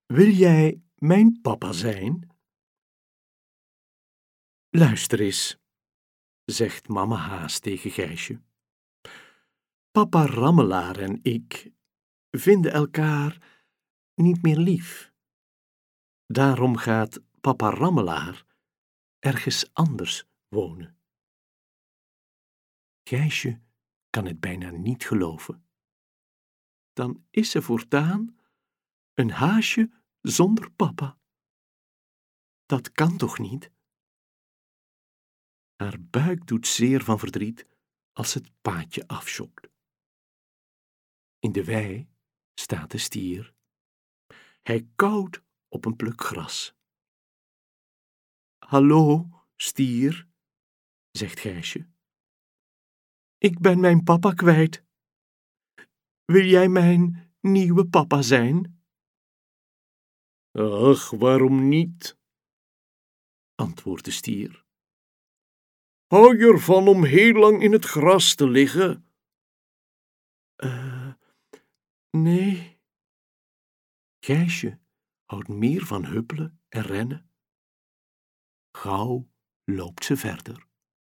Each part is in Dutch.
Wil jij mijn papa zijn? Luister eens, zegt mama Haas tegen Gijsje. Papa Rammelaar en ik vinden elkaar niet meer lief. Daarom gaat papa Rammelaar ergens anders wonen. Gijsje kan het bijna niet geloven. Dan is ze voortaan een haasje zonder papa. Dat kan toch niet? Haar buik doet zeer van verdriet als het paadje afschokt. In de wei staat de stier. Hij kauwt op een pluk gras. Hallo, stier, zegt Gijsje. Ik ben mijn papa kwijt. Wil jij mijn nieuwe papa zijn? Ach, waarom niet? Antwoordt de stier. Hou je ervan om heel lang in het gras te liggen? Nee. Gijsje houdt meer van huppelen en rennen. Gauw loopt ze verder.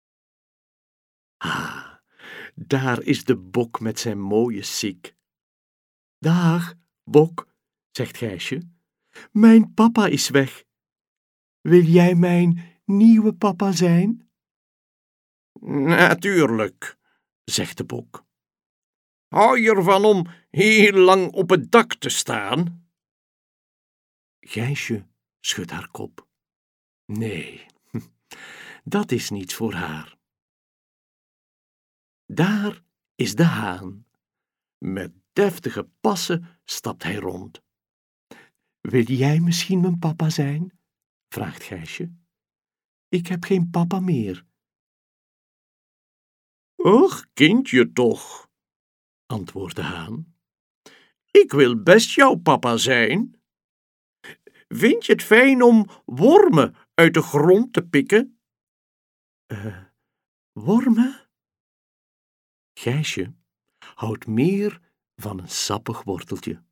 Ah, daar is de bok met zijn mooie sik. Dag, bok, zegt Gijsje. Mijn papa is weg. Wil jij mijn nieuwe papa zijn? Natuurlijk, zegt de bok. Hou je ervan om heel lang op het dak te staan? Gijsje schudt haar kop. Nee, dat is niets voor haar. Daar is de haan. Met deftige passen stapt hij rond. Wil jij misschien mijn papa zijn? Vraagt Gijsje. Ik heb geen papa meer. Och, kindje toch, antwoordt de haan. Ik wil best jouw papa zijn. Vind je het fijn om wormen uit de grond te pikken? Wormen? Gijsje houdt meer van een sappig worteltje.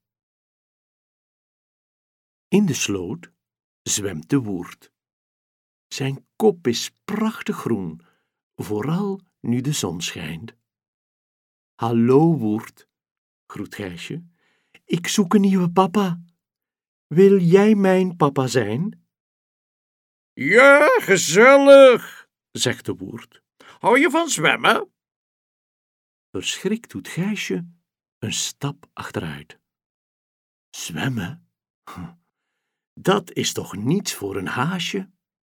In de sloot zwemt de woerd. Zijn kop is prachtig groen, vooral nu de zon schijnt. Hallo, woerd, groet Gijsje. Ik zoek een nieuwe papa. Wil jij mijn papa zijn? Ja, gezellig, zegt de woerd. Hou je van zwemmen? Verschrikt doet Gijsje een stap achteruit. Zwemmen? Dat is toch niets voor een haasje?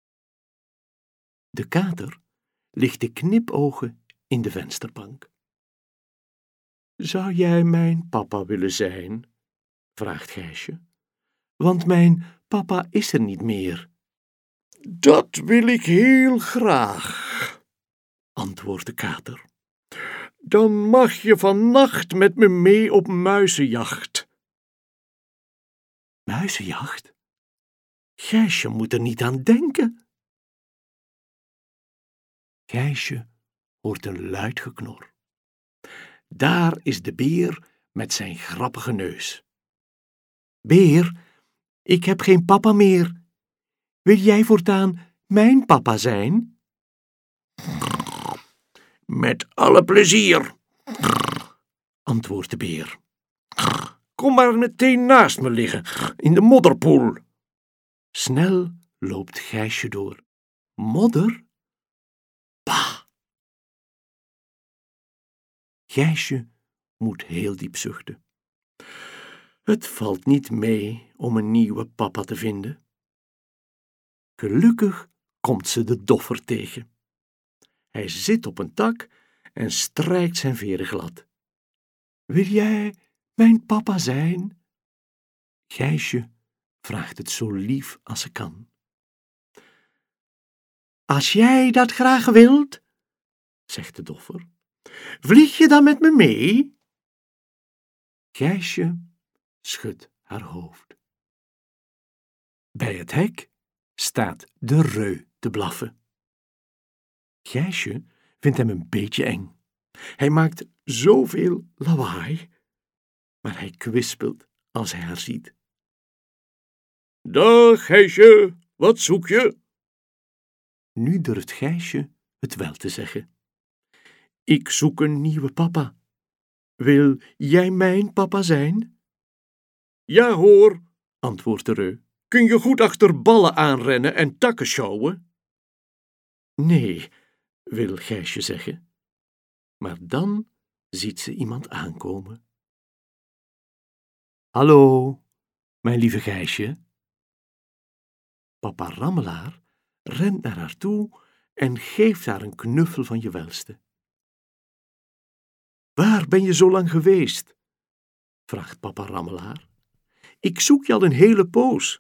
De kater ligt te knipogen in de vensterbank. Zou jij mijn papa willen zijn? Vraagt Gijsje. Want mijn papa is er niet meer. Dat wil ik heel graag, antwoordt de kater. Dan mag je vannacht met me mee op muizenjacht. Muizenjacht? Gijsje moet er niet aan denken. Gijsje hoort een luid geknor. Daar is de beer met zijn grappige neus. Beer, ik heb geen papa meer. Wil jij voortaan mijn papa zijn? Met alle plezier, antwoordt de beer. Kom maar meteen naast me liggen, in de modderpoel. Snel loopt Gijsje door. Modder? Bah! Gijsje moet heel diep zuchten. Het valt niet mee om een nieuwe papa te vinden. Gelukkig komt ze de doffer tegen. Hij zit op een tak en strijkt zijn veren glad. Wil jij mijn papa zijn? Gijsje vraagt het zo lief als ze kan. Als jij dat graag wilt, zegt de doffer, vlieg je dan met me mee? Gijsje schudt haar hoofd. Bij het hek staat de reu te blaffen. Gijsje vindt hem een beetje eng. Hij maakt zoveel lawaai, maar hij kwispelt als hij haar ziet. Dag, Gijsje, wat zoek je? Nu durft Gijsje het wel te zeggen. Ik zoek een nieuwe papa. Wil jij mijn papa zijn? Ja hoor, antwoordt de reu. Kun je goed achter ballen aanrennen en takken sjouwen? Nee, wil Gijsje zeggen. Maar dan ziet ze iemand aankomen. Hallo, mijn lieve Gijsje. Papa Rammelaar rent naar haar toe en geeft haar een knuffel van je welste. Waar ben je zo lang geweest? Vraagt papa Rammelaar. Ik zoek je al een hele poos.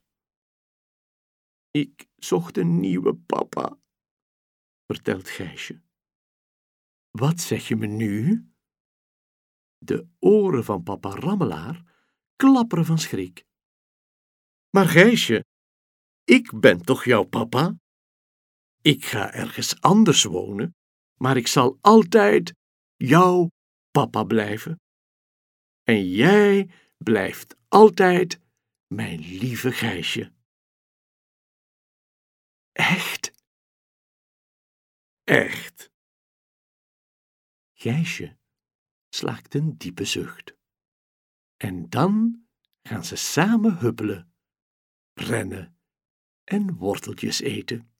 Ik zocht een nieuwe papa, vertelt Gijsje. Wat zeg je me nu? De oren van papa Rammelaar klapperen van schrik. Maar Gijsje, ik ben toch jouw papa? Ik ga ergens anders wonen, maar ik zal altijd jouw papa blijven. En jij blijft altijd mijn lieve Gijsje. Echt? Echt. Gijsje slaakt een diepe zucht. En dan gaan ze samen huppelen, rennen en worteltjes eten.